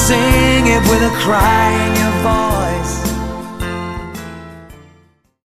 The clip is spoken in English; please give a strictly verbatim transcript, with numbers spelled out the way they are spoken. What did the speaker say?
Sing it with a cry in your voice.